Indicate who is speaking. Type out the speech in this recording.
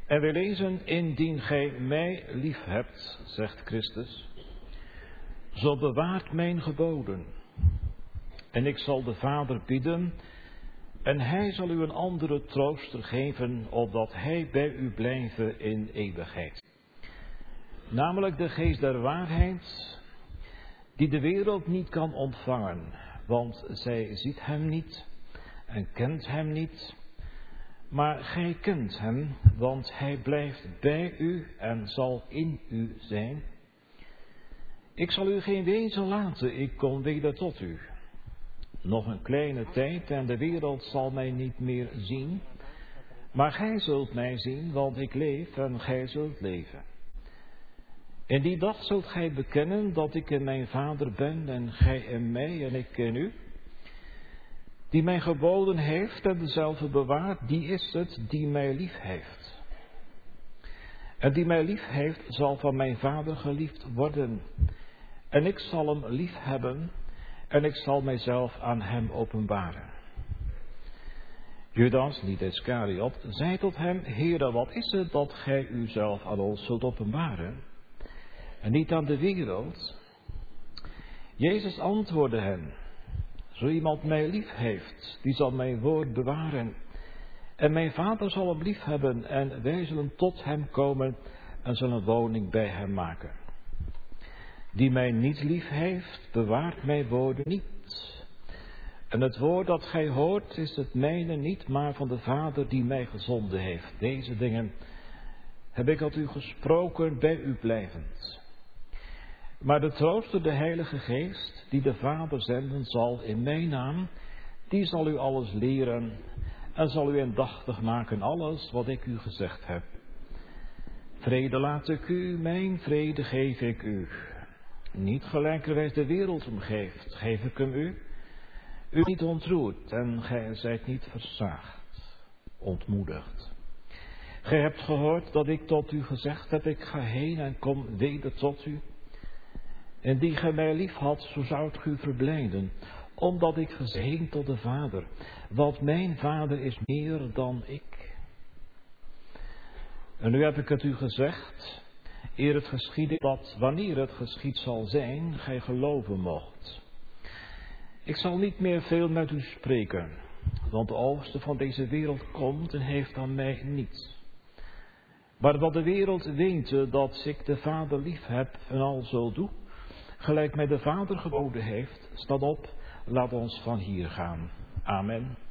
Speaker 1: En we lezen, indien gij mij lief hebt, zegt Christus, zo bewaart mijn geboden. En ik zal de Vader bidden, en hij zal u een andere trooster geven, opdat hij bij u blijven in eeuwigheid. Namelijk de geest der waarheid, die de wereld niet kan ontvangen, want zij ziet hem niet en kent hem niet. Maar gij kent hem, want hij blijft bij u en zal in u zijn. Ik zal u geen wezen laten, ik kom weder tot u. Nog een kleine tijd en de wereld zal mij niet meer zien. Maar gij zult mij zien, want ik leef en gij zult leven. In die dag zult gij bekennen dat ik in mijn Vader ben en gij in mij en ik in u. Die mij geboden heeft en dezelfde bewaart, die is het die mij lief heeft. En die mij lief heeft, zal van mijn Vader geliefd worden. En ik zal hem lief hebben en ik zal mijzelf aan hem openbaren. Judas, niet Iscariot, zei tot hem, Heere, wat is het dat gij uzelf aan ons zult openbaren? En niet aan de wereld. Jezus antwoordde hem, zo iemand mij lief heeft, die zal mijn woord bewaren. En mijn Vader zal hem lief hebben en wij zullen tot hem komen en zullen een woning bij hem maken. Die mij niet lief heeft, bewaart mijn woorden niet. En het woord dat gij hoort is het mijne niet, maar van de Vader die mij gezonden heeft. Deze dingen heb ik tot u gesproken, bij u blijvend. Maar de trooster, de Heilige Geest, die de Vader zenden zal in mijn naam, die zal u alles leren en zal u indachtig maken alles wat ik u gezegd heb. Vrede laat ik u, mijn vrede geef ik u. Niet gelijkerwijs de wereld omgeeft, geef ik hem u. U niet ontroerd en gij zijt niet versaagd, ontmoedigd. Gij hebt gehoord dat ik tot u gezegd heb, ik ga heen en kom weder tot u. En die gij mij lief had, zo zou het u verblijden, omdat ik heen tot de Vader. Want mijn Vader is meer dan ik. En nu heb ik het u gezegd, eer het geschiedde, dat wanneer het geschied zal zijn, gij geloven mocht. Ik zal niet meer veel met u spreken, want de oogste van deze wereld komt en heeft aan mij niets. Maar wat de wereld weet, dat ik de Vader lief heb en al zo doe, gelijk mij de Vader geboden heeft, staat op, laat ons van hier gaan. Amen.